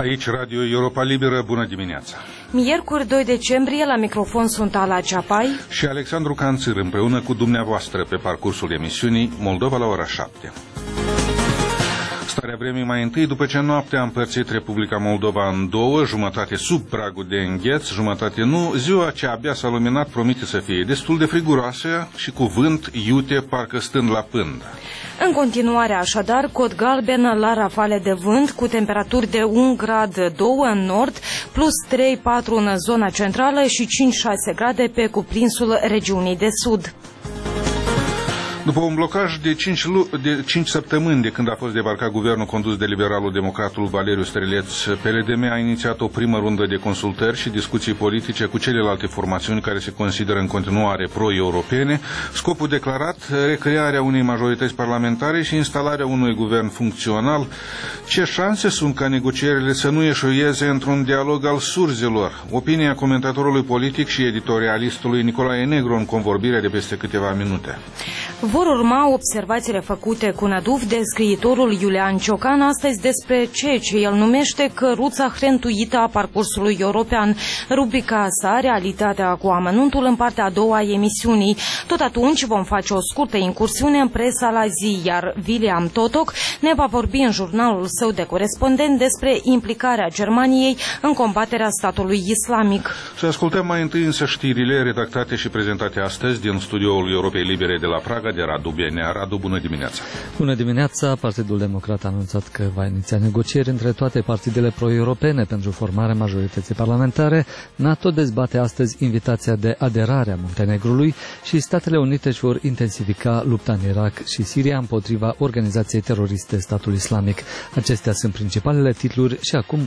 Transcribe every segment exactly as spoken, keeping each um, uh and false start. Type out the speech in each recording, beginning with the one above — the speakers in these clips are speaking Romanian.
Aici Radio Europa Liberă, bună dimineața! Miercuri doi decembrie, la microfon sunt Ala Ceapai și Alexandru Canțir, împreună cu dumneavoastră pe parcursul emisiunii Moldova la ora șapte. Starea vremii mai întâi, după ce noaptea a împărțit Republica Moldova în două, jumătate sub pragul de îngheț, jumătate nu, ziua ce abia s-a luminat promite să fie destul de friguroasă și cu vânt iute, parcă stând la pândă. În continuare, așadar, cod galben la rafale de vânt, cu temperaturi de un grad doi în nord, plus trei patru în zona centrală și cinci șase grade pe cuprinsul regiunii de sud. După un blocaj de cinci, de cinci săptămâni de când a fost debarcat guvernul condus de liberalul democratul Valeriu Streleț, P L D M a inițiat o primă rundă de consultări și discuții politice cu celelalte formațiuni care se consideră în continuare pro-europene, scopul declarat recrearea unei majorități parlamentare și instalarea unui guvern funcțional. Ce șanse sunt ca negocierile să nu eșuieze într-un dialog al surzilor? Opinia comentatorului politic și editorialistului Nicolae Negru în convorbirea de peste câteva minute. Vor urma observațiile făcute cu năduf de scriitorul Iulian Ciocan astăzi despre ceea ce el numește căruța hrentuită a parcursului european. Rubrica sa, Realitatea cu amănuntul, în partea a doua a emisiunii. Tot atunci vom face o scurtă incursiune în presa la zi, iar William Totoc ne va vorbi în jurnalul său de corespondent despre implicarea Germaniei în combaterea statului islamic. Să ascultăm mai întâi însă știrile redactate și prezentate astăzi din studioul Europei Libere de la Praga de Radu Benea. Radu, bună dimineața! Bună dimineața! Partidul Democrat a anunțat că va iniția negocieri între toate partidele pro-europene pentru formarea majorității parlamentare. NATO dezbate astăzi invitația de aderare a Muntenegrului și Statele Unite își vor intensifica lupta în Irak și Siria împotriva organizației teroriste Statul Islamic. Acestea sunt principalele titluri și acum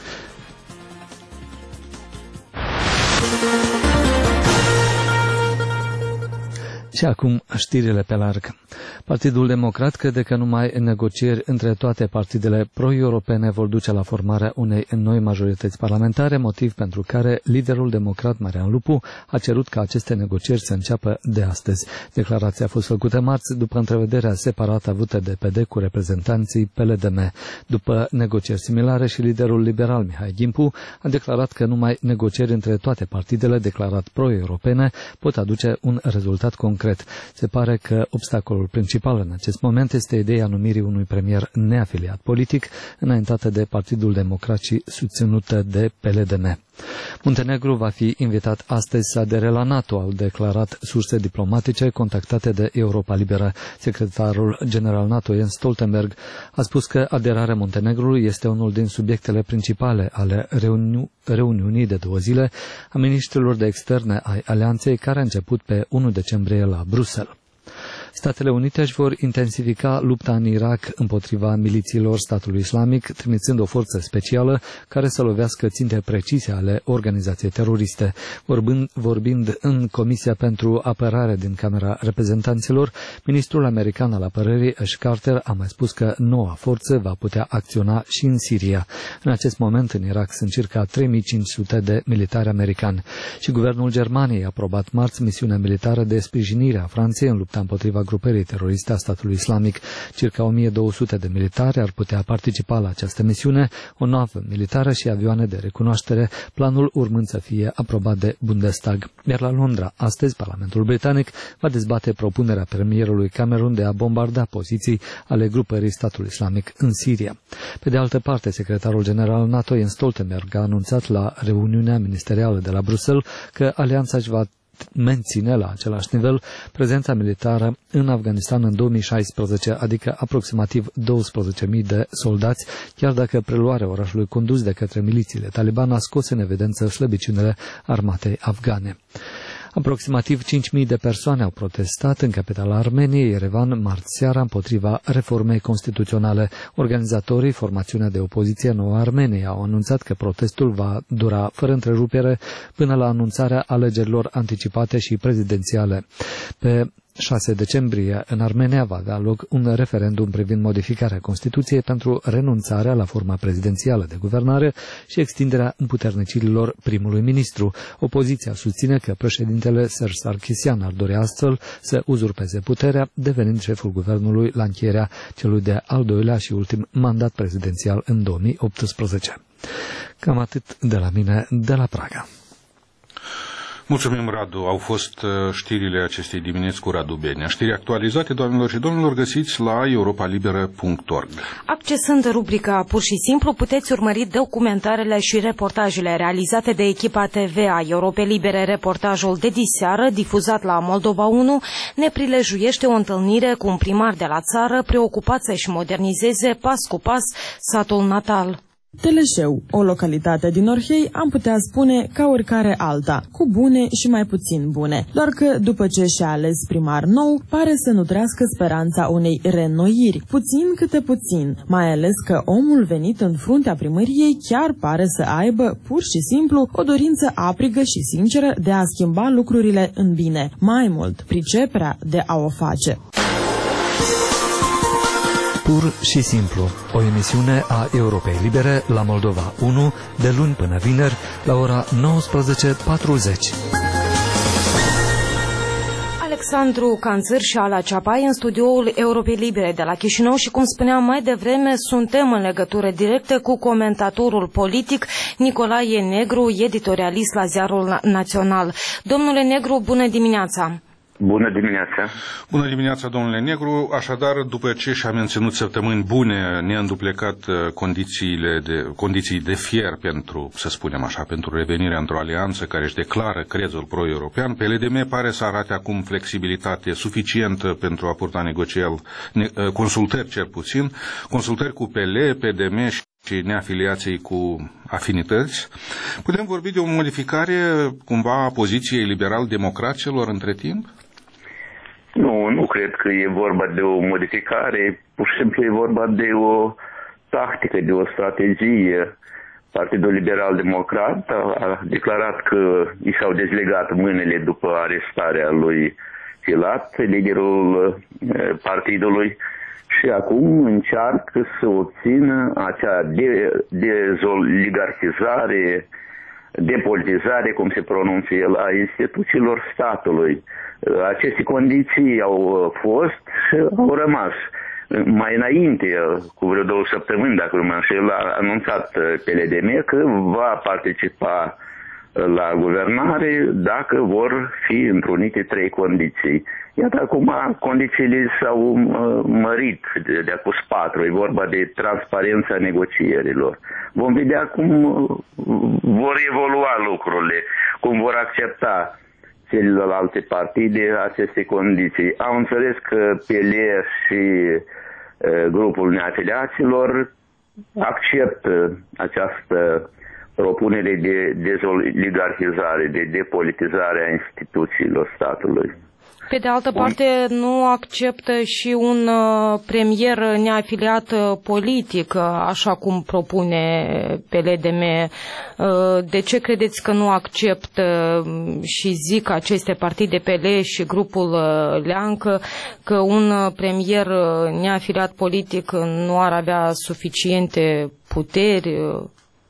Și acum știrile pe larg. Partidul Democrat crede că numai negocieri între toate partidele pro-europene vor duce la formarea unei noi majorități parlamentare, motiv pentru care liderul democrat Marian Lupu a cerut ca aceste negocieri să înceapă de astăzi. Declarația a fost făcută marți după întrevederea separată avută de P D cu reprezentanții P L D M. După negocieri similare, și liderul liberal Mihai Gimpu a declarat că numai negocieri între toate partidele declarat pro-europene pot aduce un rezultat concret. Se pare că obstacolul principal în acest moment este ideea numirii unui premier neafiliat politic, înaintată de Partidul Democrat și susținută de P L D M. Muntenegru va fi invitat astăzi să adere la NATO, au declarat surse diplomatice contactate de Europa Liberă. Secretarul general NATO Jens Stoltenberg a spus că aderarea Muntenegrului este unul din subiectele principale ale reuni- reuniunii de două zile a ministrilor de externe ai alianței, care a început pe unu decembrie la Bruxelles. Statele Unite își vor intensifica lupta în Irak împotriva milițiilor statului islamic, trimițând o forță specială care să lovească ținte precise ale organizației teroriste. Vorbind, vorbind în Comisia pentru Apărare din Camera Reprezentanților, ministrul american al apărării Ash Carter a mai spus că noua forță va putea acționa și în Siria. În acest moment în Irak sunt circa trei mii cinci sute de militari americani. Și guvernul Germaniei a aprobat marți misiunea militară de sprijinire a Franței în lupta împotriva grupării teroriste a statului islamic. Circa o mie două sute de militari ar putea participa la această misiune, o navă militară și avioane de recunoaștere, planul urmând să fie aprobat de Bundestag. Iar la Londra, astăzi, Parlamentul Britanic va dezbate propunerea premierului Cameron de a bombarda poziții ale grupării statului islamic în Siria. Pe de altă parte, secretarul general NATO Jens Stoltenberg a anunțat la reuniunea ministerială de la Bruxelles că alianța își va menține la același nivel prezența militară în Afganistan în două mii șaisprezece, adică aproximativ douăsprezece mii de soldați, chiar dacă preluarea orașului condus de către milițiile Taliban a scos în evidență slăbiciunile armatei afgane. Aproximativ cinci mii de persoane au protestat în capitala Armeniei, Yerevan, marți seara, împotriva reformei constituționale. Organizatorii, formațiunea de opoziție Noua Armenie, au anunțat că protestul va dura fără întrerupere până la anunțarea alegerilor anticipate și prezidențiale. Pe șase decembrie, în Armenia, va avea loc un referendum privind modificarea Constituției pentru renunțarea la forma prezidențială de guvernare și extinderea împuternicirilor primului ministru. Opoziția susține că președintele Serge Sarkisian ar dori astfel să uzurpeze puterea, devenind șeful guvernului la încheierea celui de al doilea și ultim mandat prezidențial în două mii optsprezece. Cam atât de la mine, de la Praga. Mulțumim, Radu. Au fost știrile acestei dimineți cu Radu Benea. Știri actualizate, doamnelor și domnilor, găsiți la europa liberă punct org. Accesând rubrica Pur și Simplu, puteți urmări documentarele și reportajele realizate de echipa T V a Europei Libere. Reportajul de diseară, difuzat la Moldova unu, ne prilejuiește o întâlnire cu un primar de la țară preocupat să-și modernizeze pas cu pas satul natal. Teleșeu, o localitate din Orhei, am putea spune ca oricare alta, cu bune și mai puțin bune. Doar că, după ce și-a ales primar nou, pare să nutrească speranța unei reînnoiri, puțin câte puțin, mai ales că omul venit în fruntea primăriei chiar pare să aibă, pur și simplu, o dorință aprigă și sinceră de a schimba lucrurile în bine. Mai mult, priceperea de a o face. Pur și simplu, o emisiune a Europei Libere la Moldova unu, de luni până vineri, la ora nouăsprezece patruzeci. Alexandru Canțăr și Ala Ceapai în studioul Europei Libere de la Chișinău și, cum spuneam mai devreme, suntem în legătură directă cu comentatorul politic Nicolae Negru, editorialist la Ziarul Național. Domnule Negru, bună dimineața! Bună dimineața! Bună dimineața, domnule Negru. Așadar, după ce și-a menținut săptămâni bune, neînduplecat condițiile de, condiții de fier pentru, să spunem așa, pentru revenirea într-o alianță care își declară crezul pro-european, P L D M pare să arate acum flexibilitate suficientă pentru a purta negocieri, consultări cel puțin, consultări cu P L, P D M și neafiliației cu afinități. Putem vorbi de o modificare cumva a poziției liberal-democraților între timp? Nu, nu cred că e vorba de o modificare, pur și simplu e vorba de o tactică, de o strategie. Partidul Liberal-Democrat a declarat că i s-au dezlegat mâinile după arestarea lui Filat, liderul partidului, și acum încearcă să obțină acea de, dezoligarhizare, depolitizare, cum se pronunță el, a instituțiilor statului. Aceste condiții au fost și au rămas. Mai înainte, cu vreo două săptămâni, dacă nu mă înșel, a anunțat P L D M că va participa la guvernare dacă vor fi întrunite trei condiții. Iată, acum condițiile s-au mărit de, de acum patru. E vorba de transparența negocierilor. Vom vedea cum vor evolua lucrurile, cum vor accepta celelalte partide aceste condiții. Au înțeles că P L și uh, grupul neafiliaților acceptă această propunere de dezoligarhizare, de depolitizare a instituțiilor statului. Pe de altă parte, nu acceptă și un uh, premier neafiliat uh, politic, uh, așa cum propune P L D M. Uh, de ce credeți că nu acceptă uh, și zic aceste partide P L și grupul uh, Leancă că un uh, premier uh, neafiliat politic nu ar avea suficiente puteri? Uh?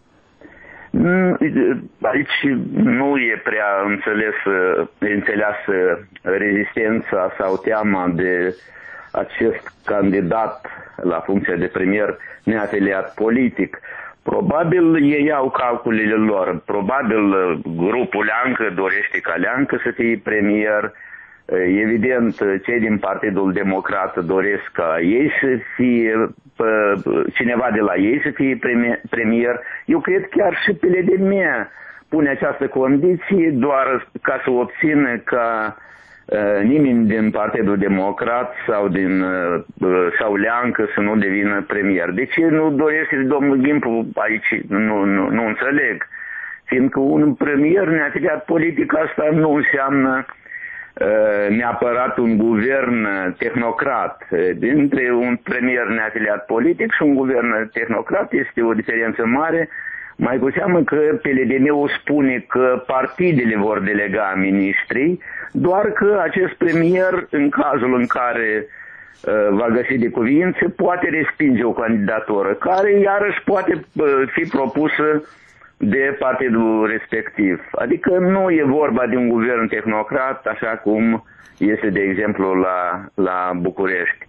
Aici nu e prea înțeles, înțeleasă rezistența sau teama de acest candidat la funcția de premier neafiliat politic. Probabil ei au calculele lor, probabil grupul Leancă dorește ca Leancă să fie premier. Evident, cei din Partidul Democrat doresc ca ei să fie, cineva de la ei să fie premier. Eu cred chiar și P L D M pune această condiție doar ca să obțină ca uh, nimeni din Partidul Democrat sau din uh, sau Leancă să nu devină premier. De ce nu dorește domnul Gimpu aici? Nu, nu, nu înțeleg. Fiindcă un premier neafiliat politic, asta nu înseamnă neapărat un guvern tehnocrat. Dintre un premier neafiliat politic și un guvern tehnocrat este o diferență mare, mai cu seamă că P L D M-ul spune că partidele vor delega miniștrii, doar că acest premier, în cazul în care uh, va găsi de cuvință, poate respinge o candidatură, care iarăși poate uh, fi propusă de partidul respectiv. Adică nu e vorba de un guvern tehnocrat, așa cum este, de exemplu, la, la București.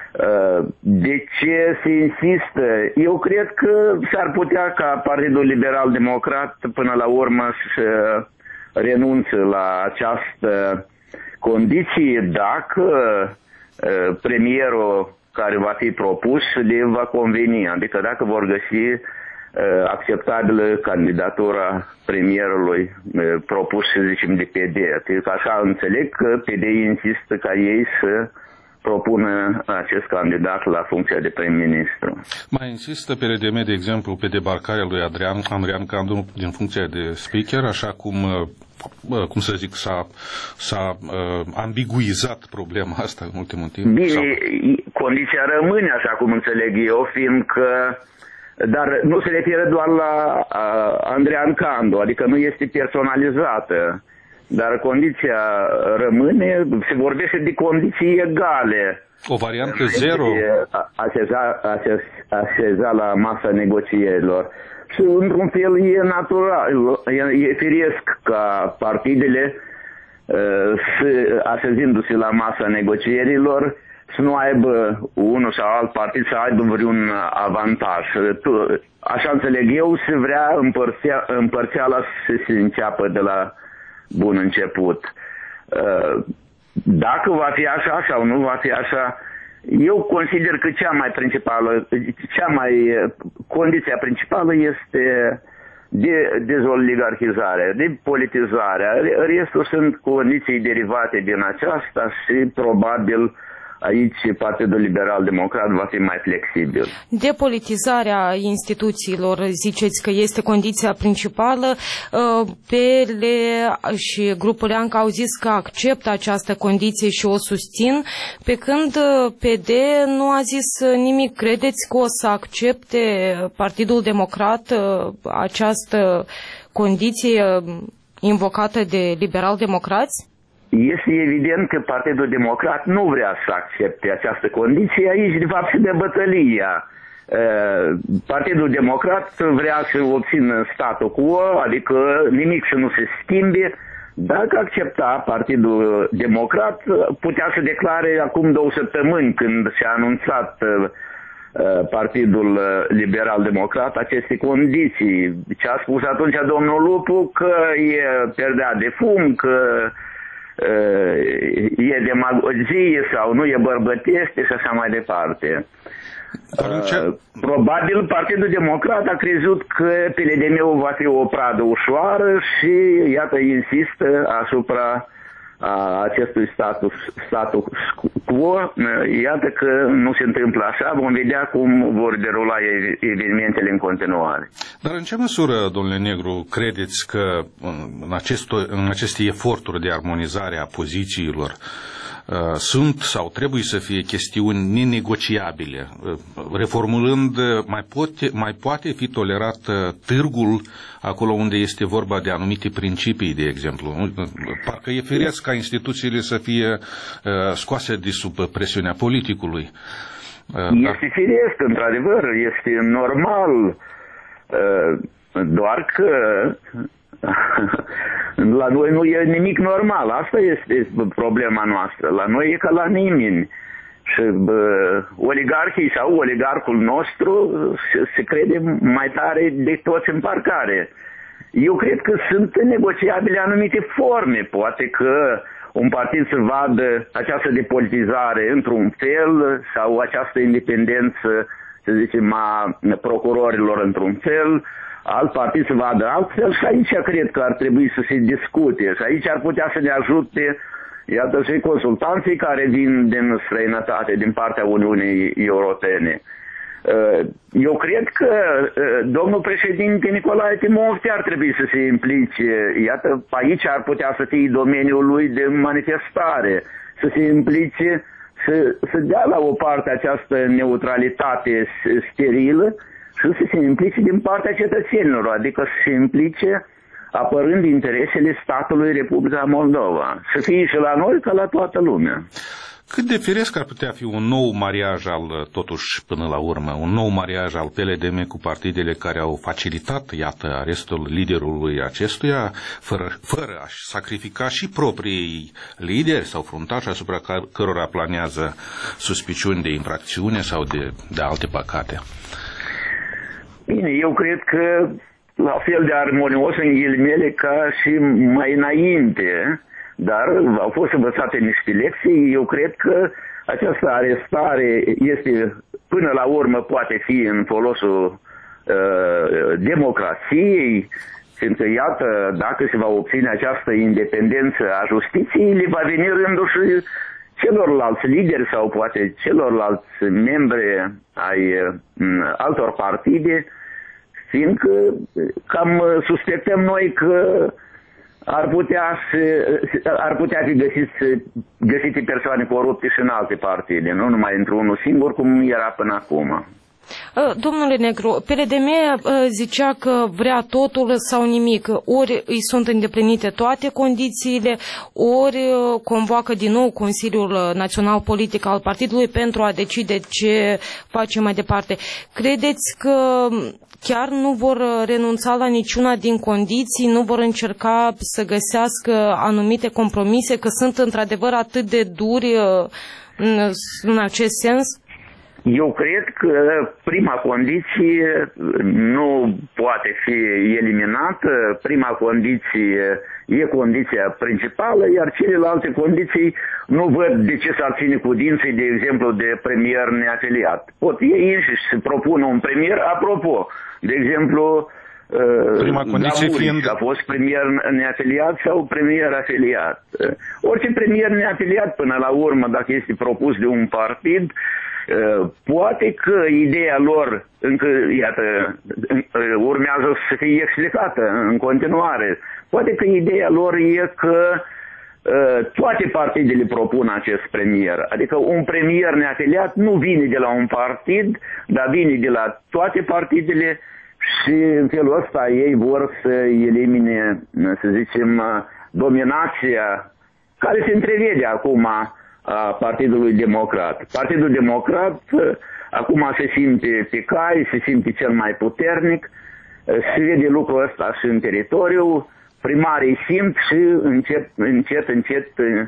De ce se insistă? Eu cred că s-ar putea ca Partidul Liberal Democrat până la urmă să renunțe la această condiție dacă premierul care va fi propus le va conveni, adică dacă vor găsi acceptabilă candidatura premierului propus, să zicem, de P D. Adică așa înțeleg că P D insistă ca ei să propună acest candidat la funcția de prim-ministru. Mai insistă P R D M, de exemplu, pe debarcarea lui Adrian, Andrian Candu din funcția de speaker, așa cum, cum să zic, s-a, s-a uh, ambiguizat problema asta în ultimul timp. Bine, sau... condiția rămâne, așa cum înțeleg eu, fiindcă dar nu se referă doar la uh, Andrian Candu, adică nu este personalizată. Dar condiția rămâne, se vorbește de condiții egale. O variantă zero? Așeza, așez, așeza la masa negocierilor. Și într-un fel e natural, e, e firesc ca partidele, așezindu-se la masa negocierilor, să nu aibă unul sau alt partid să aibă vreun avantaj. Așa înțeleg eu, se vrea împărțea, împărțeala să se înceapă de la bun început. Dacă va fi așa sau nu va fi așa, eu consider că cea mai principală, cea mai condiția principală este de dezoligarhizare, de politizare. Restul sunt condiții derivate din aceasta și probabil aici Partidul Liberal Democrat va fi mai flexibil. Depolitizarea instituțiilor, ziceți că este condiția principală. P L și grupul Leanca au zis că acceptă această condiție și o susțin, pe când P D nu a zis nimic. Credeți că o să accepte Partidul Democrat această condiție invocată de liberal-democrați? Este evident că Partidul Democrat nu vrea să accepte această condiție. Aici, de fapt, se dă bătălia. Partidul Democrat vrea să obțină statul quo, adică nimic să nu se schimbe. Dacă accepta Partidul Democrat, putea să declare acum două săptămâni, când s-a anunțat Partidul Liberal Democrat aceste condiții. Ce a spus atunci domnul Lupu, că e perdea de fum, că e demagogie sau nu e bărbătește și așa mai departe. Probabil Partidul Democrat a crezut că P L D M-ul va fi o pradă ușoară și iată insistă asupra a acestui status, status quo. Iată că nu se întâmplă așa, vom vedea cum vor derula evenimentele în continuare. Dar în ce măsură, domnule Negru, credeți că în, acest, în aceste eforturi de armonizare a pozițiilor sunt sau trebuie să fie chestiuni nenegociabile? Reformulând, mai poate, mai poate fi tolerat târgul acolo unde este vorba de anumite principii, de exemplu? Parcă e firesc ca instituțiile să fie scoase de sub presiunea politicului. Este firesc, într-adevăr, este normal, doar că la noi nu e nimic normal. Asta este problema noastră. La noi e ca la nimeni. Și bă, oligarhii sau oligarhul nostru se, se crede mai tare de toți în parcare. Eu cred că sunt negociabile anumite forme. Poate că un partid să vadă această depolitizare într-un fel sau această independență, să zicem, a procurorilor într-un fel, alt partid să vadă altfel și aici cred că ar trebui să se discute și aici ar putea să ne ajute, iată, și consultanții care vin din străinătate, din partea Uniunii Europene. Eu cred că domnul președinte Nicolae Timofte ar trebui să se implice, iată, aici ar putea să fie domeniul lui de manifestare, să se implice, să, să dea la o parte această neutralitate sterilă și să se implice din partea cetățenilor, adică să se implice apărând interesele statului Republica Moldova. Să fie și la noi ca la toată lumea. Cât de firesc ar putea fi un nou mariaj al, totuși, până la urmă, un nou mariaj al P L D M cu partidele care au facilitat, iată, arestul liderului acestuia, fără, fără a-și sacrifica și proprii lideri sau fruntași asupra cărora planează suspiciuni de infracțiune sau de, de alte păcate? Bine, eu cred că la fel de armonios în ghilimele ca și mai înainte, dar au fost învățate niște lecții. Eu cred că această arestare este, până la urmă, poate fi în folosul uh, democrației, fiindcă, iată, dacă se va obține această independență a justiției, le va veni rândul și celorlalți lideri sau poate celorlalți membri ai uh, altor partide, fiindcă cam suspectăm noi că ar putea, să, ar putea fi găsiți, găsite persoane corupte și în alte partide, nu numai într-unul singur, cum era până acum. Domnule Negru, P L D M zicea că vrea totul sau nimic. Ori îi sunt îndeplinite toate condițiile, ori convoacă din nou Consiliul Național Politic al partidului pentru a decide ce face mai departe. Credeți că chiar nu vor renunța la niciuna din condiții, nu vor încerca să găsească anumite compromise, că sunt într-adevăr atât de duri în, în acest sens? Eu cred că prima condiție nu poate fi eliminată, prima condiție e condiția principală, iar celelalte condiții nu văd de ce s-ar ține cu dinții, de exemplu, de premier neafiliat. Pot ei înșiși să propună un premier, apropo, de exemplu, prima condiție fiind... a fost premier neafiliat sau premier afiliat. Orice premier neafiliat, până la urmă, dacă este propus de un partid, poate că ideea lor încă, iată, urmează să fie explicată în continuare. Poate că ideea lor e că toate partidele propun acest premier. Adică un premier neafiliat nu vine de la un partid, dar vine de la toate partidele și în felul ăsta ei vor să elimine, să zicem, dominația care se întrevede acum a Partidului Democrat. Partidul Democrat acum se simte pe cai, se simte cel mai puternic, se vede lucrul ăsta și în teritoriu, primarii simt și încet, încet, încet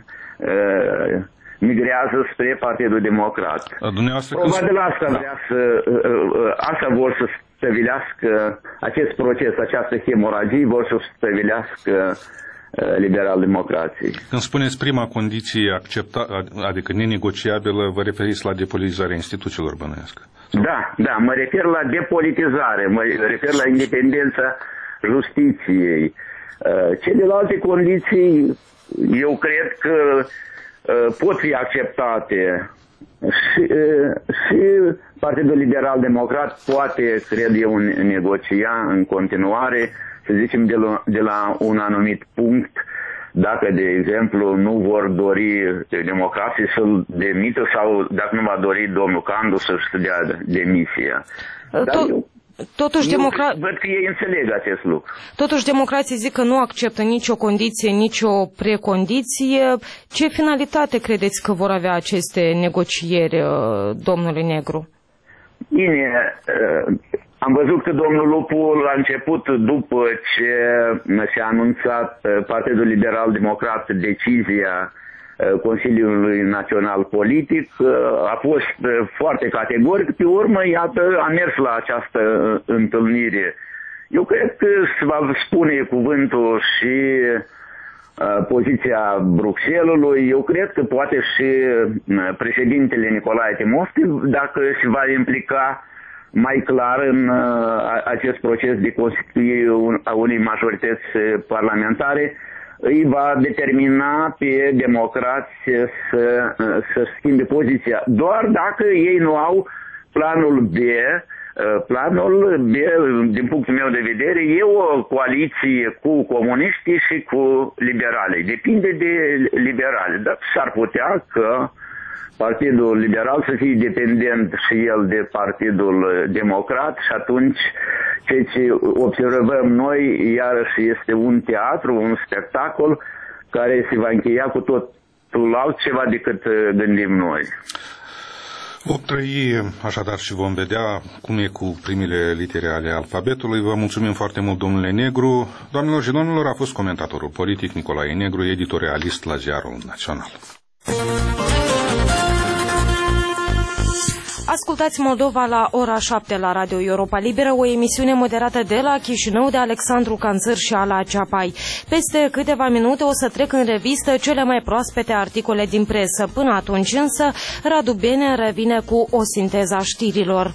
uh, migrează spre Partidul Democrat. Probabil asta vrea să, uh, asta vor să stăvilească acest proces, această hemoragie, vor să stăvilească liberal-democrației. Când spuneți prima condiție accepta, adică nenegociabilă, vă referiți la depolitizarea instituțiilor, bănuiesc? Da, da, mă refer la depolitizare, mă refer la independența justiției. Celelalte condiții, eu cred că pot fi acceptate și, și Partidul Liberal-Democrat poate, cred eu, negocia în continuare, să zicem, de la, de la un anumit punct, dacă, de exemplu, nu vor dori democrații să-l demită sau dacă nu va dori domnul Candu să-și dea demisia. Dar eu, Totuși, eu democra... văd că ei înțeleg acest lucru. Totuși, democrații zic că nu acceptă nicio condiție, nicio precondiție. Ce finalitate credeți că vor avea aceste negocieri, domnule Negru? Bine, am văzut că domnul Lupu la început, după ce s-a anunțat Partidul Liberal-Democrat decizia Consiliului Național Politic, a fost foarte categoric. Pe urmă, iată, a mers la această întâlnire. Eu cred că se va spune cuvântul și poziția Bruxellesului. Eu cred că poate și președintele Nicolae Timofti, dacă se va implica mai clar în uh, acest proces de constituire a unei majorități parlamentare, îi va determina pe democrați să, să schimbe poziția. Doar dacă ei nu au planul B. Planul B, din punctul meu de vedere, e o coaliție cu comuniștii și cu liberalii. Depinde de liberali. Dar s-ar putea că Partidul Liberal să fie dependent și el de Partidul Democrat și atunci ceea ce observăm noi iarăși este un teatru, un spectacol care se va încheia cu tot totul altceva decât gândim noi. Vom trăi așadar și vom vedea cum e cu primele litere ale alfabetului. Vă mulțumim foarte mult, domnule Negru. Doamnelor și domnilor, a fost comentatorul politic Nicolae Negru, editorialist la Ziarul Național. Ascultați Moldova la ora șapte la Radio Europa Liberă, o emisiune moderată de la Chișinău de Alexandru Canțăr și Ala Ceapai. Peste câteva minute o să trec în revistă cele mai proaspete articole din presă. Până atunci însă, Radu Bene revine cu o sinteză a știrilor.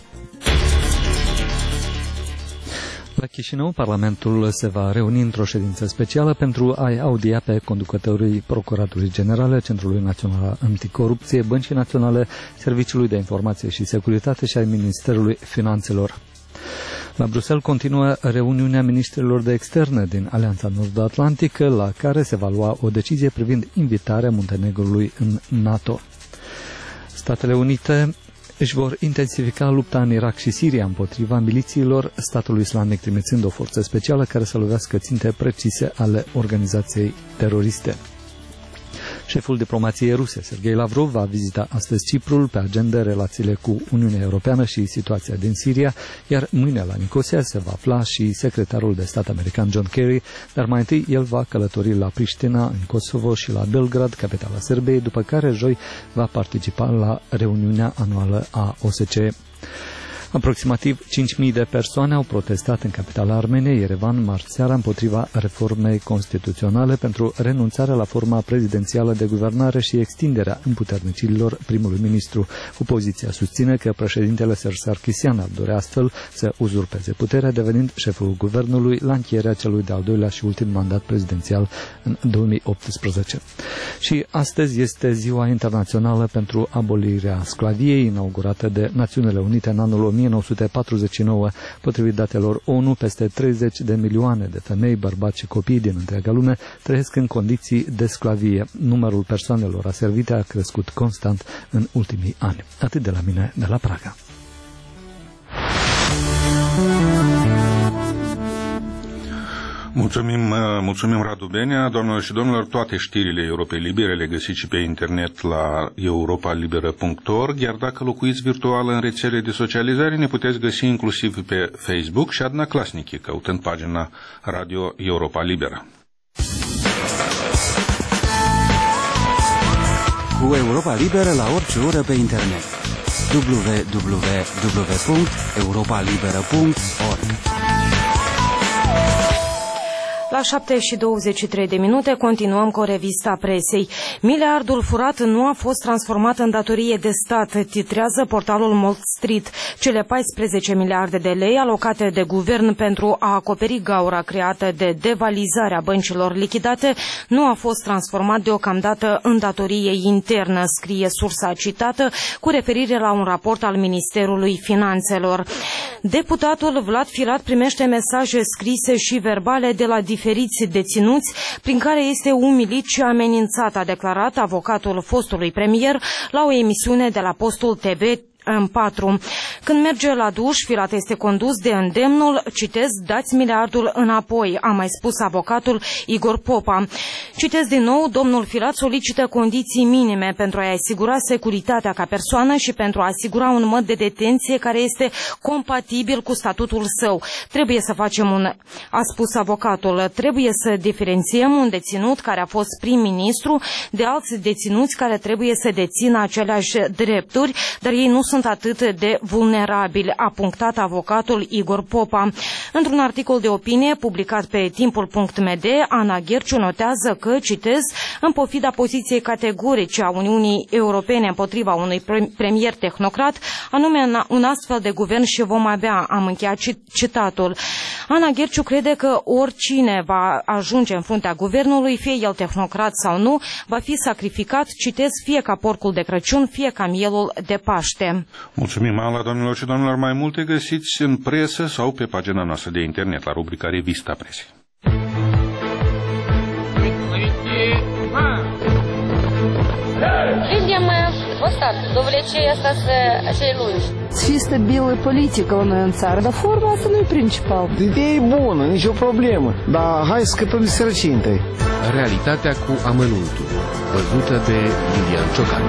La Chișinău, Parlamentul se va reuni într-o ședință specială pentru a-i audia pe conducătorii Procuraturii Generale, Centrului Național Anticorupție, Băncii Naționale, Serviciului de Informație și Securitate și ai Ministerului Finanțelor. La Bruxelles continuă reuniunea ministrilor de externe din Alianța Nord-Atlantică, la care se va lua o decizie privind invitarea Muntenegrului în NATO. Statele Unite își vor intensifica lupta în Irak și Siria împotriva milițiilor statului islamic, trimițând o forță specială care să lovească ținte precise ale organizației teroriste. Șeful diplomației ruse, Sergei Lavrov, va vizita astăzi Ciprul, pe agenda relațiile cu Uniunea Europeană și situația din Siria, iar mâine la Nicosia se va afla și secretarul de stat american John Kerry, dar mai întâi el va călători la Priștina, în Kosovo, și la Belgrad, capitala Serbiei, după care joi va participa la reuniunea anuală a O S C E. Aproximativ cinci mii de persoane au protestat în capitala Armeniei, Yerevan, marți seara, împotriva reformei constituționale pentru renunțarea la forma prezidențială de guvernare și extinderea împuternicirilor primului ministru. Opoziția susține că președintele Serge Sarkisian ar dorea astfel să uzurpeze puterea, devenind șeful guvernului la încheierea celui de-al doilea și ultim mandat prezidențial în două mii optsprezece. Și astăzi este Ziua Internațională pentru Abolirea Sclaviei, inaugurată de Națiunile Unite în anul o mie nouă sute patruzeci și nouă. Potrivit datelor ONU, peste treizeci de milioane de femei, bărbați și copii din întreaga lume trăiesc în condiții de sclavie. Numărul persoanelor aservite a crescut constant în ultimii ani. Atât de la mine, de la Praga. Mulțumim, mulțumim Radu Benea. Doamnelor și domnilor, toate știrile Europei Libere le găsiți și pe internet la europa liberă punct org, iar dacă locuiți virtual în rețele de socializare, ne puteți găsi inclusiv pe Facebook și Adna Klasnici, căutând pagina Radio Europa Liberă. Cu Europa Liberă la orice oră pe internet. w w w punct europa liberă punct org. La șapte și douăzeci și trei de minute continuăm cu revista presei. Miliardul furat nu a fost transformat în datorie de stat, titrează portalul Wall Street. Cele paisprezece miliarde de lei alocate de guvern pentru a acoperi gaura creată de devalizarea băncilor lichidate nu a fost transformat deocamdată în datorie internă, scrie sursa citată cu referire la un raport al Ministerului Finanțelor. Deputatul Vlad Filat primește mesaje scrise și verbale de la diferiți deținuți, prin care este umilit și amenințat, a declarat avocatul fostului premier la o emisiune de la Postul T V în patru. Când merge la duș, Filat este condus de îndemnul, citez, dați miliardul înapoi, a mai spus avocatul Igor Popa. Citez din nou, domnul Filat solicită condiții minime pentru a-i asigura securitatea ca persoană și pentru a asigura un mod de detenție care este compatibil cu statutul său. Trebuie să facem un, a spus avocatul, trebuie să diferențiem un deținut care a fost prim-ministru de alți deținuți care trebuie să dețină aceleași drepturi, dar ei nu sunt sunt atât de vulnerabili, a punctat avocatul Igor Popa. Într-un articol de opinie publicat pe timpul punct m d, Ana Gherciu notează că, citez, în pofida poziției categorice a Uniunii Europene împotriva unui premier tehnocrat, anume un astfel de guvern și vom avea, am încheiat citatul. Ana Gherciu crede că oricine va ajunge în fruntea guvernului, fie el tehnocrat sau nu, va fi sacrificat, citez, fie ca porcul de Crăciun, fie ca mielul de Paște. Mulțumim, Ala, doamnelor și domnilor. Mai multe găsiți în presă sau pe pagina noastră de internet, la rubrica Revista Presei. Видимо, Constat, dovlecei asta să lungi. Să fie stabilă politică la noi în țară, dar forma asta nu e principal. Ideea e bună, nicio problemă, dar hai să scăpăm de sărăcie întâi. Realitatea cu amănuntul, văzută de Iulian Ciocan.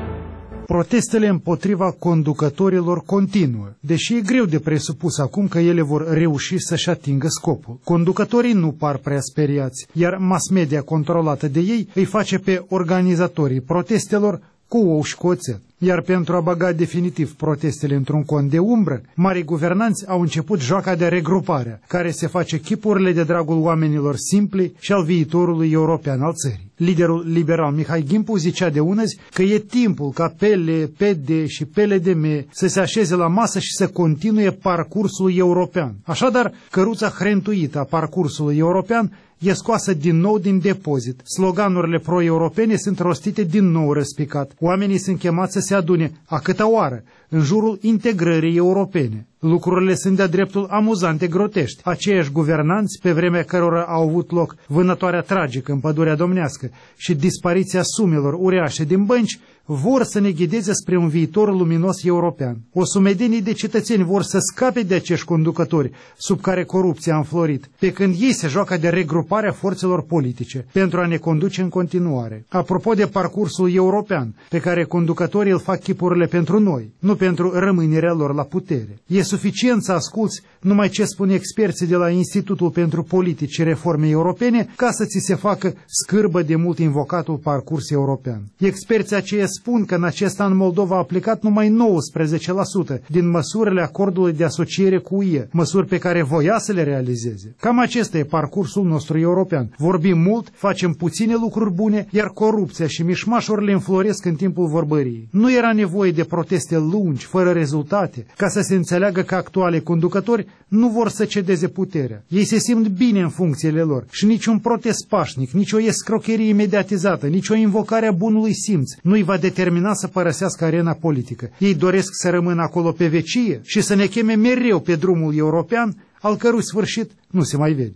Protestele împotriva conducătorilor continuă, deși e greu de presupus acum că ele vor reuși să-și atingă scopul. Conducătorii nu par prea speriați, iar mass media controlată de ei îi face pe organizatorii protestelor cu ou și cu oțet. Iar pentru a băga definitiv protestele într-un cont de umbră, marii guvernanți au început joaca de regrupare, care se face chipurile de dragul oamenilor simpli și al viitorului european al țării. Liderul liberal Mihai Gimpu zicea de unăzi că e timpul ca P L, P D și P L D M să se așeze la masă și să continue parcursul european. Așadar, căruța hrentuită a parcursului european e scoasă din nou din depozit. Sloganurile pro-europene sunt rostite din nou răspicat. Oamenii sunt chemați să se adune, a câta oară, în jurul integrării europene. Lucrurile sunt de-a dreptul amuzante, grotești. Aceiași guvernanți, pe vremea cărora au avut loc vânătoarea tragică în Pădurea Domnească și dispariția sumelor uriașe din bănci, vor să ne ghideze spre un viitor luminos european. O sumedenie de cetățeni vor să scape de acești conducători sub care corupția a înflorit, pe când ei se joacă de regruparea forțelor politice pentru a ne conduce în continuare. Apropo de parcursul european, pe care conducătorii îl fac chipurile pentru noi, nu pentru rămânerea lor la putere. E suficient să asculți numai ce spun experții de la Institutul pentru Politici și Reforme Europene ca să ți se facă scârbă de mult invocatul parcurs european. Experții aceia spun că în acest an Moldova a aplicat numai nouăsprezece la sută din măsurile acordului de asociere cu U E, măsuri pe care voia să le realizeze. Cam acesta e parcursul nostru european. Vorbim mult, facem puține lucruri bune, iar corupția și mișmașurile înfloresc în timpul vorbăriei. Nu era nevoie de proteste lungi, fără rezultate, ca să se înțeleagă că actuale conducători nu vor să cedeze puterea. Ei se simt bine în funcțiile lor și niciun protest pașnic, nici o escrocherie mediatizată, nici o invocare a bunului simț nu-i va determina să părăsească arena politică. Ei doresc să rămână acolo pe vecie și să ne cheme mereu pe drumul european, al cărui sfârșit nu se mai vede.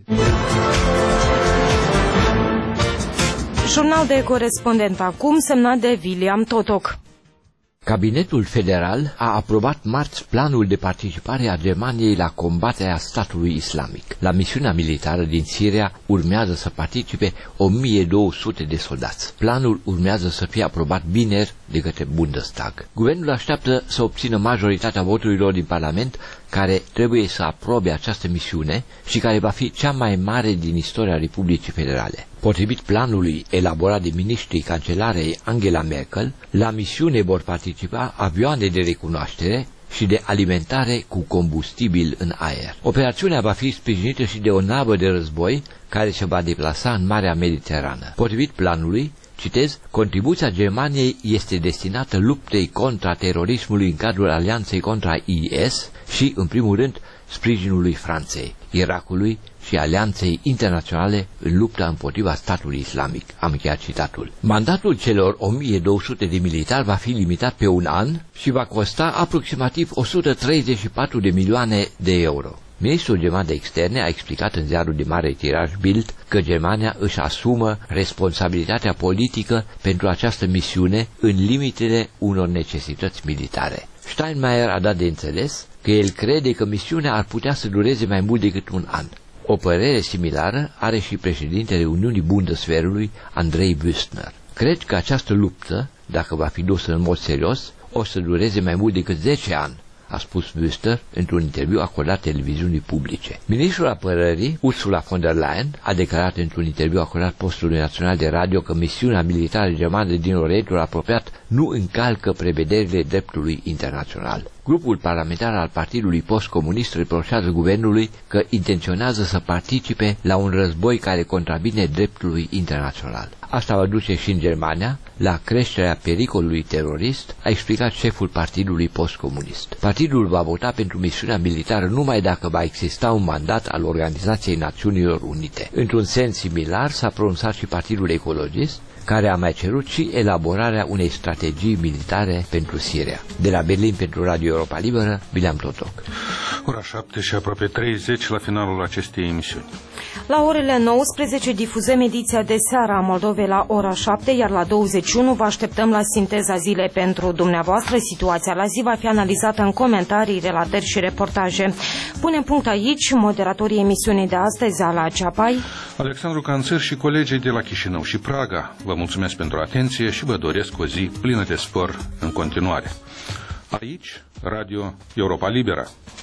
Jurnal de corespondent acum, semnat de William Totoc. Cabinetul federal a aprobat marți planul de participare a Germaniei la combaterea statului islamic. La misiunea militară din Siria urmează să participe o mie două sute de soldați. Planul urmează să fie aprobat vineri de către Bundestag. Guvernul așteaptă să obțină majoritatea voturilor din Parlament care trebuie să aprobe această misiune și care va fi cea mai mare din istoria Republicii Federale. Potrivit planului elaborat de ministrii cancelarei Angela Merkel, la misiune vor participa avioane de recunoaștere și de alimentare cu combustibil în aer. Operațiunea va fi sprijinită și de o navă de război care se va deplasa în Marea Mediterană. Potrivit planului, citez, contribuția Germaniei este destinată luptei contra terorismului în cadrul alianței contra I S și, în primul rând, sprijinului Franței, Irakului și alianței internaționale în lupta împotriva statului islamic. Am încheiat citatul. Mandatul celor o mie două sute de militari va fi limitat pe un an și va costa aproximativ o sută treizeci și patru de milioane de euro. Ministrul german de externe a explicat în ziarul de mare tiraj Bild că Germania își asumă responsabilitatea politică pentru această misiune în limitele unor necesități militare. Steinmeier a dat de înțeles că el crede că misiunea ar putea să dureze mai mult decât un an. O părere similară are și președintele Uniunii Bundeswehrului, Andrei Wüstner. Cred că această luptă, dacă va fi dusă în mod serios, o să dureze mai mult decât zece ani, a spus Wüster într-un interviu acordat televiziunii publice. Ministrul apărării, Ursula von der Leyen, a declarat într-un interviu acordat postului național de radio că misiunea militară germană din Orientul apropiat nu încalcă prevederile dreptului internațional. Grupul parlamentar al Partidului Post-Comunist reproșează guvernului că intenționează să participe la un război care contravine dreptului internațional. Asta va duce și în Germania la creșterea pericolului terorist, a explicat șeful Partidului Post-Comunist. Partidul va vota pentru misiunea militară numai dacă va exista un mandat al Organizației Națiunilor Unite. Într-un sens similar s-a pronunțat și Partidul Ecologist, care a mai cerut și elaborarea unei strategii militare pentru Siria. De la Berlin pentru Radio Europa Liberă, William Totoc. Ora șapte și aproape treizeci la finalul acestei emisiuni. La orele nouăsprezece difuzăm ediția de seară a Moldovei la ora șapte, iar la douăzeci și unu vă așteptăm la sinteza zilei pentru dumneavoastră. Situația la zi va fi analizată în comentarii, relatări și reportaje. Punem punct aici. Moderatorii emisiunii de astăzi, Ala Ceapai, Alexandru Canțăr și colegii de la Chișinău și Praga. Vă mulțumesc pentru atenție și vă doresc o zi plină de spor în continuare. Aici, Radio Europa Liberă.